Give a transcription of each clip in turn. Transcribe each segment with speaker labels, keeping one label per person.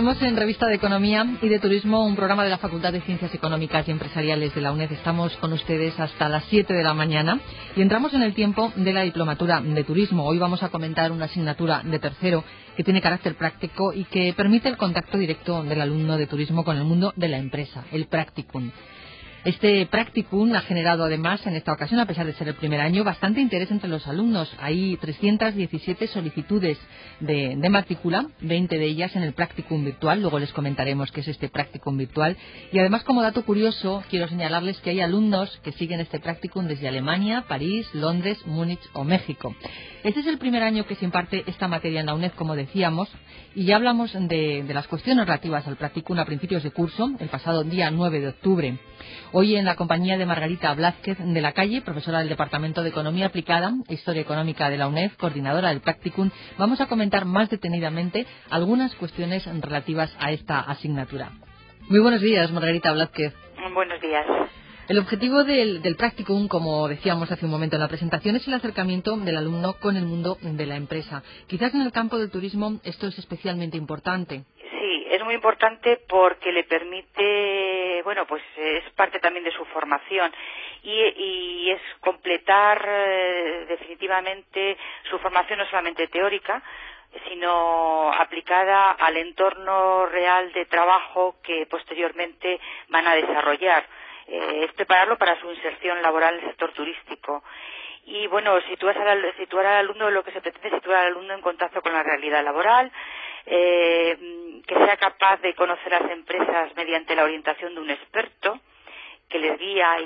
Speaker 1: Seguimos en Revista de Economía y de Turismo, un programa de la Facultad de Ciencias Económicas y Empresariales de la UNED. Estamos con ustedes hasta las 7 de la mañana y entramos en el tiempo de la Diplomatura de Turismo. Hoy vamos a comentar una asignatura de tercero que tiene carácter práctico y que permite el contacto directo del alumno de turismo con el mundo de la empresa, el practicum. Este practicum ha generado además en esta ocasión, a pesar de ser el primer año, bastante interés entre los alumnos. Hay 317 solicitudes de matrícula, 20 de ellas en el practicum virtual. Luego les comentaremos qué es este practicum virtual. Y además, como dato curioso, quiero señalarles que hay alumnos que siguen este practicum desde Alemania, París, Londres, Múnich o México. Este es el primer año que se imparte esta materia en la UNED, como decíamos, y ya hablamos de las cuestiones relativas al practicum a principios de curso, el pasado día 9 de octubre. Hoy, en la compañía de Margarita Blázquez de la Calle, profesora del Departamento de Economía Aplicada e Historia Económica de la UNED, coordinadora del practicum, vamos a comentar más detenidamente algunas cuestiones relativas a esta asignatura. Muy buenos días, Margarita Blázquez.
Speaker 2: Buenos días.
Speaker 1: El objetivo del practicum, como decíamos hace un momento en la presentación, es el acercamiento del alumno con el mundo de la empresa. Quizás en el campo del turismo esto es especialmente importante.
Speaker 2: Sí, es muy importante porque le permite, pues es parte también de su formación y es completar definitivamente su formación no solamente teórica, sino aplicada al entorno real de trabajo que posteriormente van a desarrollar. Es prepararlo para su inserción laboral en el sector turístico. Y situar al alumno, lo que se pretende es situar al alumno en contacto con la realidad laboral, que sea capaz de conocer las empresas mediante la orientación de un experto que les guía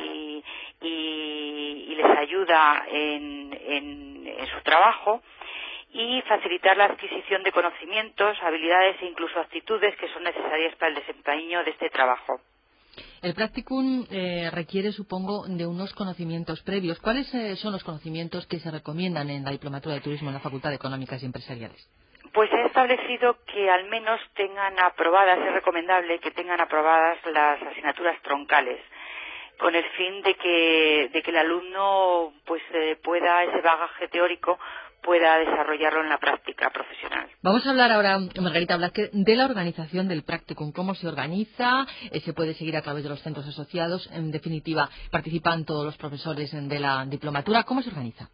Speaker 2: y les ayuda en su trabajo, y facilitar la adquisición de conocimientos, habilidades e incluso actitudes que son necesarias para el desempeño de este trabajo.
Speaker 1: El practicum requiere, supongo, de unos conocimientos previos. ¿Cuáles son los conocimientos que se recomiendan en la Diplomatura de Turismo en la Facultad de Económicas y Empresariales?
Speaker 2: Pues he establecido que al menos tengan aprobadas, es recomendable que tengan aprobadas las asignaturas troncales, con el fin de que el alumno pueda, ese bagaje teórico, pueda desarrollarlo en la práctica profesional.
Speaker 1: Vamos a hablar ahora, Margarita Blázquez, de la organización del practicum. ¿Cómo se organiza? ¿Se puede seguir a través de los centros asociados? En definitiva, ¿participan todos los profesores de la diplomatura? ¿Cómo se organiza?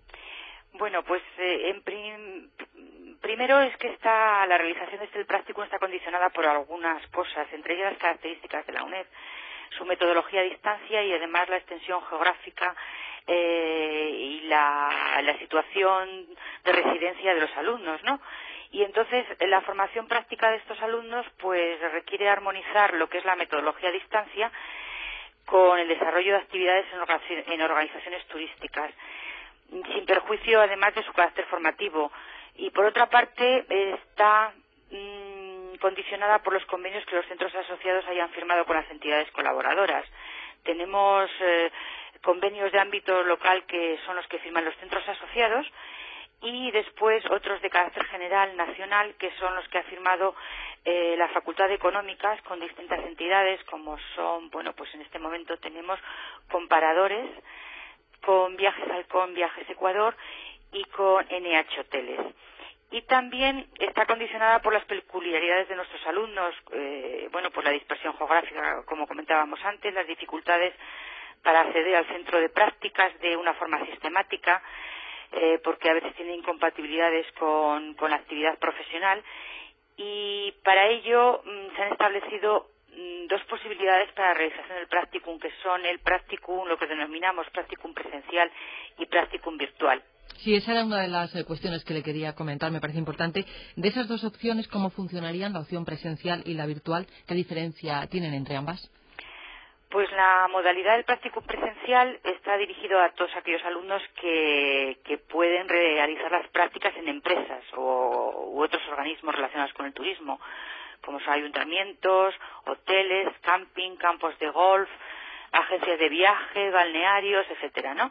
Speaker 2: Primero es que la realización de este practicum está condicionada por algunas cosas, entre ellas las características de la UNED, su metodología a distancia y además la extensión geográfica y la situación de residencia de los alumnos, ¿no? Y entonces la formación práctica de estos alumnos pues requiere armonizar lo que es la metodología a distancia con el desarrollo de actividades en organizaciones turísticas, sin perjuicio además de su carácter formativo. Y por otra parte está condicionada por los convenios que los centros asociados hayan firmado con las entidades colaboradoras. Tenemos convenios de ámbito local que son los que firman los centros asociados, y después otros de carácter general nacional que son los que ha firmado la Facultad de Económicas con distintas entidades, como son, en este momento tenemos comparadores con Viajes Halcón, Viajes Ecuador y con NH Hoteles. Y también está condicionada por las peculiaridades de nuestros alumnos, por la dispersión geográfica, como comentábamos antes, las dificultades para acceder al centro de prácticas de una forma sistemática, porque a veces tiene incompatibilidades con la actividad profesional, y para ello se han establecido dos posibilidades para la realización del practicum, que son el practicum, lo que denominamos practicum presencial, y practicum virtual.
Speaker 1: Sí, esa era una de las cuestiones que le quería comentar, me parece importante. De esas dos opciones, ¿cómo funcionarían la opción presencial y la virtual? ¿Qué diferencia tienen entre ambas?
Speaker 2: Pues la modalidad del practicum presencial está dirigido a todos aquellos alumnos que pueden realizar las prácticas en empresas u otros organismos relacionados con el turismo, como son ayuntamientos, hoteles, camping, campos de golf, agencias de viaje, balnearios, etcétera, ¿no?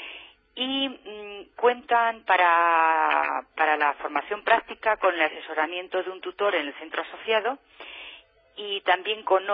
Speaker 2: Y cuentan para la formación práctica con el asesoramiento de un tutor en el centro asociado, y también con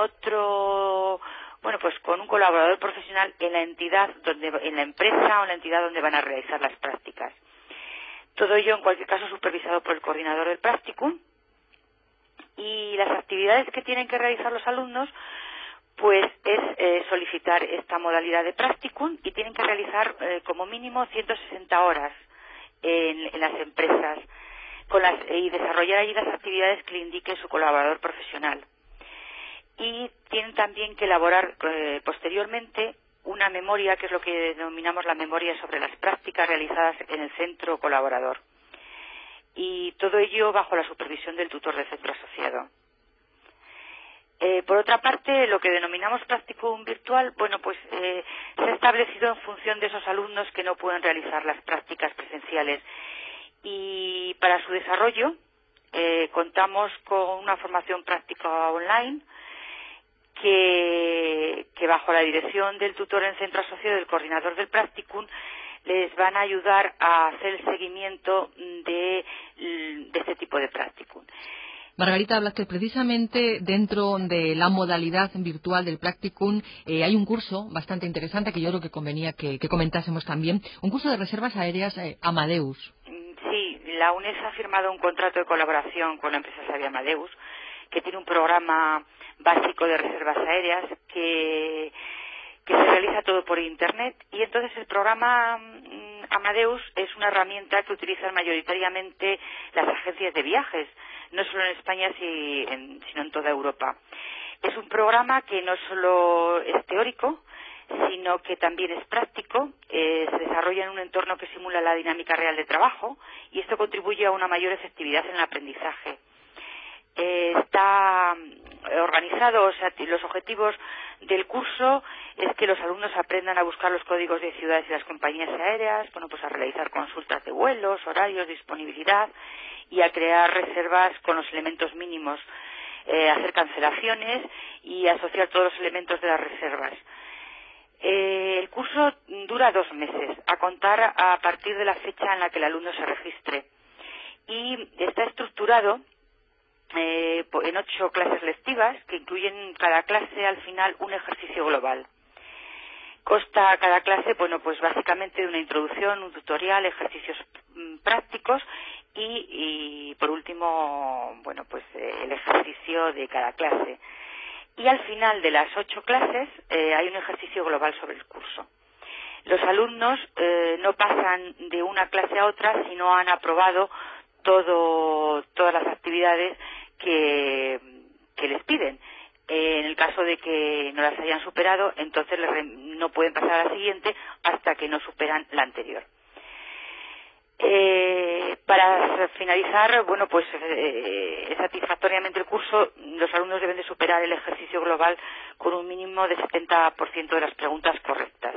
Speaker 2: con un colaborador profesional en la entidad en la empresa o en la entidad donde van a realizar las prácticas. Todo ello, en cualquier caso, supervisado por el coordinador del practicum, Y las actividades que tienen que realizar los alumnos pues es solicitar esta modalidad de practicum y tienen que realizar como mínimo 160 horas en las empresas y desarrollar allí las actividades que le indique su colaborador profesional. Y tienen también que elaborar posteriormente una memoria, que es lo que denominamos la memoria sobre las prácticas realizadas en el centro colaborador. Y todo ello bajo la supervisión del tutor del centro asociado. Por otra parte, lo que denominamos practicum virtual, bueno, pues se ha establecido en función de esos alumnos que no pueden realizar las prácticas presenciales. Y para su desarrollo contamos con una formación práctica online que bajo la dirección del tutor en centro asociado y del coordinador del practicum les van a ayudar a hacer el seguimiento de este tipo de practicum.
Speaker 1: Margarita Blázquez, precisamente dentro de la modalidad virtual del practicum hay un curso bastante interesante que yo creo que convenía que comentásemos también, un curso de reservas aéreas Amadeus.
Speaker 2: Sí, la UNED ha firmado un contrato de colaboración con la empresa Savia Amadeus, que tiene un programa básico de reservas aéreas que se realiza todo por Internet, y entonces el programa Amadeus es una herramienta que utilizan mayoritariamente las agencias de viajes, no solo en España sino en toda Europa. Es un programa que no solo es teórico, sino que también es práctico, se desarrolla en un entorno que simula la dinámica real de trabajo, y esto contribuye a una mayor efectividad en el aprendizaje. Está organizado, o sea, los objetivos del curso es que los alumnos aprendan a buscar los códigos de ciudades y las compañías aéreas, bueno, pues a realizar consultas de vuelos, horarios, disponibilidad y a crear reservas con los elementos mínimos, hacer cancelaciones y asociar todos los elementos de las reservas. El curso dura 2 meses, a contar a partir de la fecha en la que el alumno se registre, y está estructurado en 8 clases lectivas que incluyen cada clase al final un ejercicio global. Consta cada clase, bueno, pues básicamente de una introducción, un tutorial, ejercicios prácticos y por último, bueno, pues el ejercicio de cada clase. Y al final de las 8 clases hay un ejercicio global sobre el curso. Los alumnos no pasan de una clase a otra si no han aprobado todas las actividades que les piden. En el caso de que no las hayan superado, entonces no pueden pasar a la siguiente hasta que no superan la anterior. Para finalizar, bueno, pues satisfactoriamente el curso, los alumnos deben de superar el ejercicio global con un mínimo de 70% de las preguntas correctas.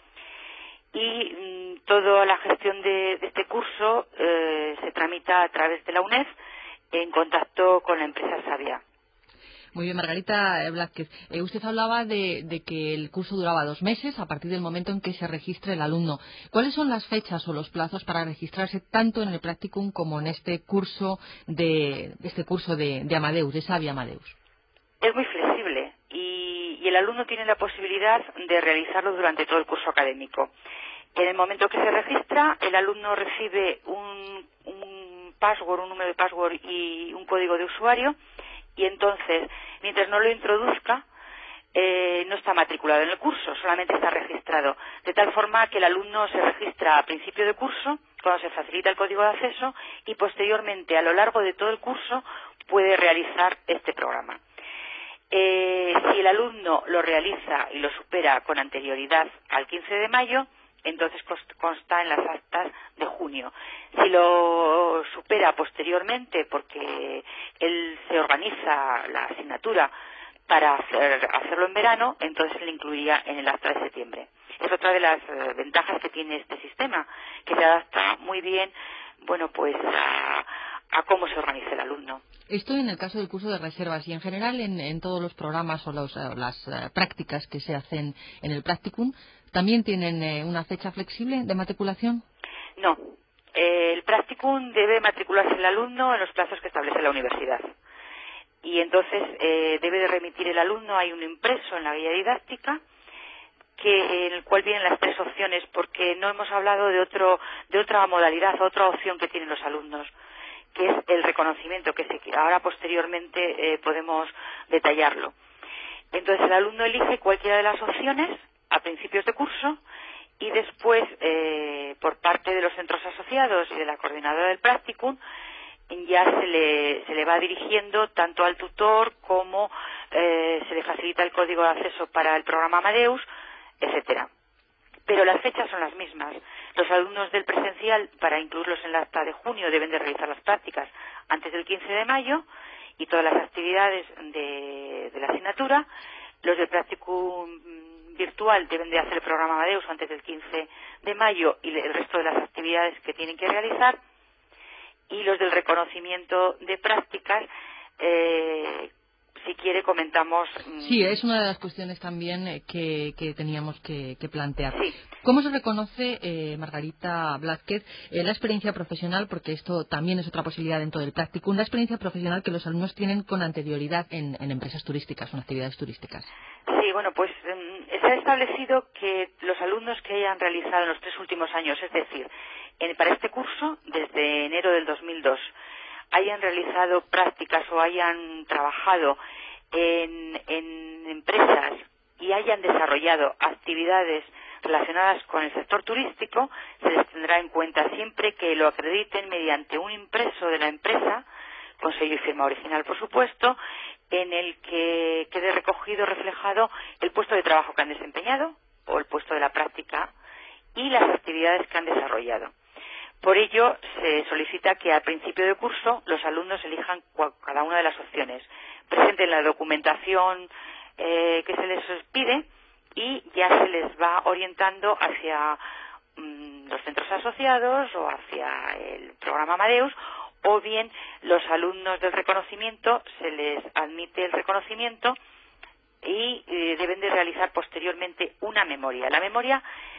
Speaker 2: Y toda la gestión de este curso se tramita a través de la UNED en contacto con la empresa Savia.
Speaker 1: Muy bien, Margarita Blázquez. Usted hablaba de que el curso duraba 2 meses a partir del momento en que se registre el alumno. ¿Cuáles son las fechas o los plazos para registrarse tanto en el practicum como en este curso de Amadeus, de Savia Amadeus?
Speaker 2: Es muy flexible y el alumno tiene la posibilidad de realizarlo durante todo el curso académico. En el momento que se registra, el alumno recibe un password, un número de password y un código de usuario, y entonces, mientras no lo introduzca, no está matriculado en el curso, solamente está registrado. De tal forma que el alumno se registra a principio de curso, cuando se facilita el código de acceso, y posteriormente, a lo largo de todo el curso, puede realizar este programa. Si el alumno lo realiza y lo supera con anterioridad al 15 de mayo, entonces consta en las actas de junio. Si lo supera posteriormente, porque él se organiza la asignatura para hacerlo en verano, entonces le incluiría en el acta de septiembre. Es otra de las ventajas que tiene este sistema, que se adapta muy bien, bueno, pues a cómo se organiza el alumno.
Speaker 1: Esto en el caso del curso de reservas, y en general en todos los programas o las prácticas que se hacen en el practicum, ¿también tienen una fecha flexible de matriculación?
Speaker 2: No. El practicum debe matricularse el alumno en los plazos que establece la universidad. Y entonces debe de remitir el alumno, hay un impreso en la guía didáctica, en el cual vienen las 3 opciones, porque no hemos hablado de otra modalidad, otra opción que tienen los alumnos, que es el reconocimiento, que ahora posteriormente podemos detallarlo. Entonces el alumno elige cualquiera de las opciones a principios de curso y después, por parte de los centros asociados y de la coordinadora del practicum, ya se le va dirigiendo tanto al tutor como se le facilita el código de acceso para el programa Amadeus, etcétera. Pero las fechas son las mismas. Los alumnos del presencial, para incluirlos en la acta de junio, deben de realizar las prácticas antes del 15 de mayo y todas las actividades de la asignatura. Los del practicum virtual deben de hacer el programa Amadeus antes del 15 de mayo y el resto de las actividades que tienen que realizar. Y los del reconocimiento de prácticas, si quiere comentamos.
Speaker 1: Sí, es una de las cuestiones también que teníamos que plantear.
Speaker 2: Sí.
Speaker 1: ¿Cómo se reconoce, Margarita Blázquez, la experiencia profesional, porque esto también es otra posibilidad dentro del practicum, la experiencia profesional que los alumnos tienen con anterioridad en empresas turísticas o en actividades turísticas?
Speaker 2: Sí, bueno, pues se ha establecido que los alumnos que hayan realizado en los 3 últimos años, es decir, para este curso, desde enero del 2002, hayan realizado prácticas o hayan trabajado en empresas y hayan desarrollado actividades relacionadas con el sector turístico, se les tendrá en cuenta siempre que lo acrediten mediante un impreso de la empresa, con sello y firma original, por supuesto, en el que quede recogido, reflejado el puesto de trabajo que han desempeñado o el puesto de la práctica y las actividades que han desarrollado. Por ello, se solicita que al principio de curso los alumnos elijan cada una de las opciones, presenten la documentación que se les pide y ya se les va orientando hacia los centros asociados o hacia el programa Amadeus, o bien los alumnos del reconocimiento se les admite el reconocimiento y deben de realizar posteriormente una memoria. La memoria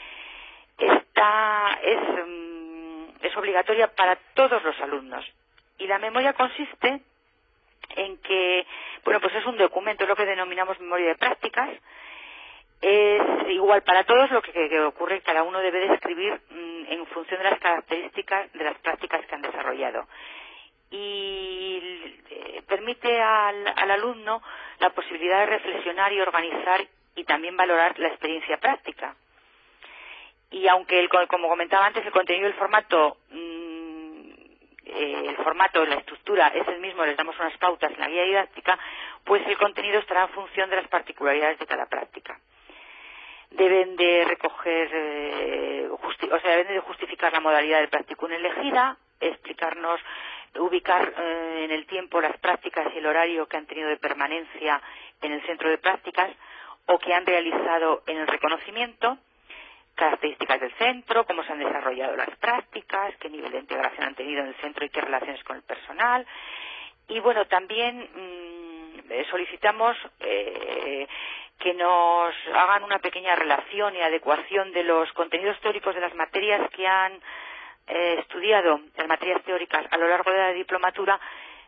Speaker 2: es obligatoria para todos los alumnos y la memoria consiste en que, bueno, pues es un documento, es lo que denominamos memoria de prácticas. Es igual para todos, lo que ocurre, cada uno debe de escribir en función de las características de las prácticas que han desarrollado. Y permite al alumno la posibilidad de reflexionar y organizar y también valorar la experiencia práctica. Y aunque, como comentaba antes, el contenido y el formato, la estructura es el mismo, les damos unas pautas en la guía didáctica, pues el contenido estará en función de las particularidades de cada práctica. Deben de recoger, deben de justificar la modalidad del practicum elegida, explicarnos, ubicar en el tiempo las prácticas y el horario que han tenido de permanencia en el centro de prácticas o que han realizado en el reconocimiento, características del centro, cómo se han desarrollado las prácticas, qué nivel de integración han tenido en el centro y qué relaciones con el personal. Y bueno, también solicitamos que nos hagan una pequeña relación y adecuación de los contenidos teóricos de las materias que han estudiado, las materias teóricas a lo largo de la diplomatura,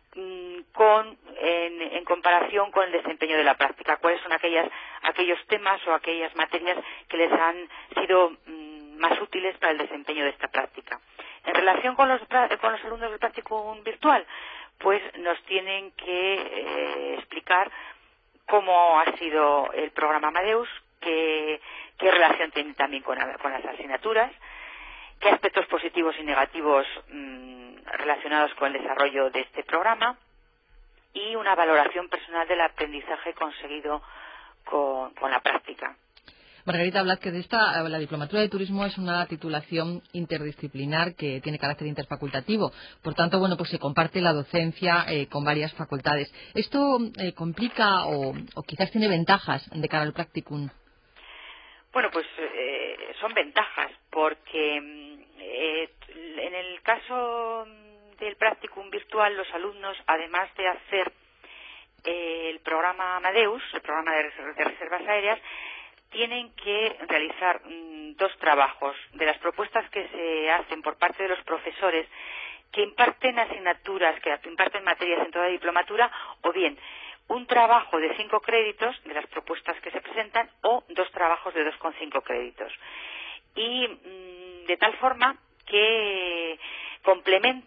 Speaker 2: en comparación con el desempeño de la práctica. ¿Cuáles son aquellos temas o aquellas materias que les han sido más útiles para el desempeño de esta práctica? En relación con los alumnos del practicum virtual, pues nos tienen que explicar cómo ha sido el programa Amadeus, qué relación tiene también con las asignaturas, qué aspectos positivos y negativos relacionados con el desarrollo de este programa y una valoración personal del aprendizaje conseguido con la práctica.
Speaker 1: Margarita Blázquez, la diplomatura de turismo es una titulación interdisciplinar que tiene carácter interfacultativo. Por tanto, bueno, pues se comparte la docencia con varias facultades. ¿Esto complica o quizás tiene ventajas de cara al practicum?
Speaker 2: Bueno, pues son ventajas porque en el caso del practicum virtual los alumnos, además de hacer el programa Amadeus, el programa de reservas aéreas, tienen que realizar 2 trabajos de las propuestas que se hacen por parte de los profesores que imparten asignaturas, que imparten materias en toda la diplomatura, o bien un trabajo de 5 créditos de las propuestas que se presentan o 2 trabajos de 2,5 créditos. Y de tal forma que complementan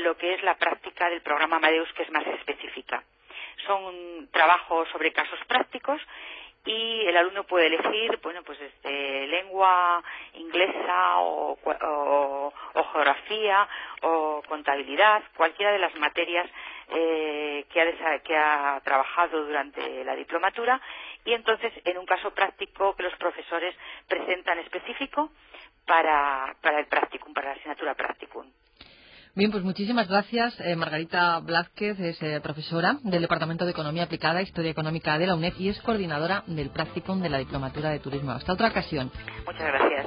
Speaker 2: lo que es la práctica del programa Amadeus, que es más específica. Son trabajos sobre casos prácticos y el alumno puede elegir, bueno, pues lengua inglesa o geografía o contabilidad, cualquiera de las materias que ha trabajado durante la diplomatura, y entonces en un caso práctico que los profesores presentan específico para el practicum, para la asignatura practicum.
Speaker 1: Bien, pues muchísimas gracias. Margarita Blázquez es profesora del Departamento de Economía Aplicada e Historia Económica de la UNED y es coordinadora del practicum de la Diplomatura de Turismo. Hasta otra ocasión.
Speaker 2: Muchas gracias.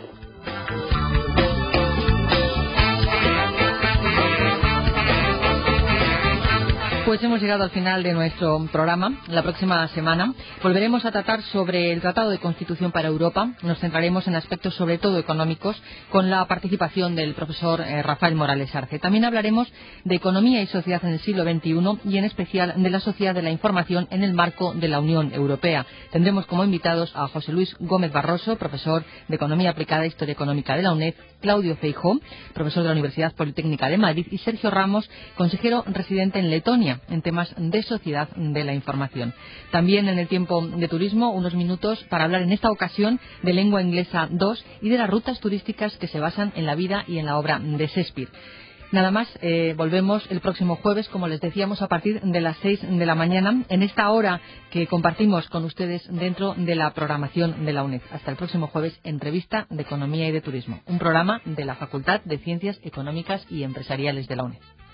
Speaker 1: Pues hemos llegado al final de nuestro programa. La próxima semana volveremos a tratar sobre el Tratado de Constitución para Europa. Nos centraremos en aspectos sobre todo económicos con la participación del profesor Rafael Morales Arce. También hablaremos de economía y sociedad en el siglo XXI y en especial de la sociedad de la información en el marco de la Unión Europea. Tendremos como invitados a José Luis Gómez Barroso, profesor de Economía Aplicada e Historia Económica de la UNED, Claudio Feijóo, profesor de la Universidad Politécnica de Madrid, y Sergio Ramos, consejero residente en Letonia, en temas de sociedad de la información. También en el tiempo de turismo, unos minutos para hablar en esta ocasión de lengua inglesa 2 y de las rutas turísticas que se basan en la vida y en la obra de Shakespeare. Nada más, volvemos el próximo jueves, como les decíamos, a partir de las 6 de la mañana, en esta hora que compartimos con ustedes dentro de la programación de la UNED. Hasta el próximo jueves, Entrevista de Economía y de Turismo, un programa de la Facultad de Ciencias Económicas y Empresariales de la UNED.